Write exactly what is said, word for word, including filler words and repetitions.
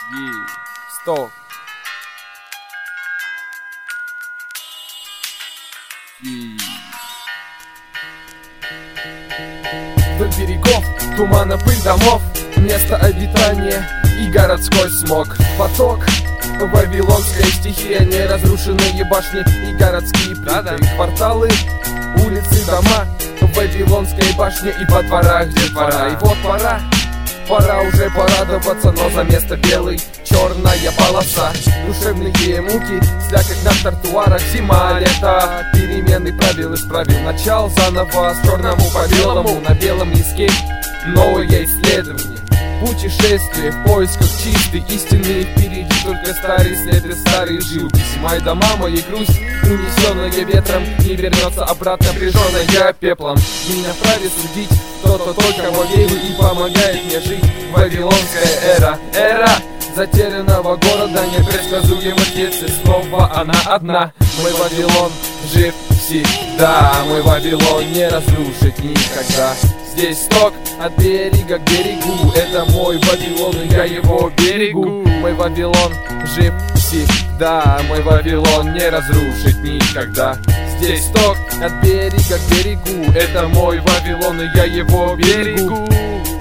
И стоп. И Вдоль берегов тумана, пыль домов, место обитания и городской смог. Поток, вавилонская стихия, неразрушенные башни и городские плиты, кварталы, улицы, дома, вавилонской башне и по дворах детвора. И вот пора, пора уже порадоваться, но за место белый черная полоса. Душевные муки, слякоть на тротуарах, зима, лето. Перемены правил исправил, начал заново с черному по белому. На белом лиске новое исследование, путешествие в поисках чистой истины. Впереди только старые следы, старые живописи. Мои дома, моя грусть, унесенная ветром, не вернется обратно, прижженная пеплом. Меня вправе судить кто-то только кого верю и помогает мне жить. Вавилонская эра, эра затерянного города, непредсказуемых если снова она одна. Мой Вавилон жив всегда, мой Вавилон не разрушить никогда. Здесь ток от берега к берегу, это мой Вавилон, и я его берегу. Мой Вавилон жив всегда, мой Вавилон не разрушить никогда. Здесь ток от берега к берегу, это мой Вавилон, и я его берегу.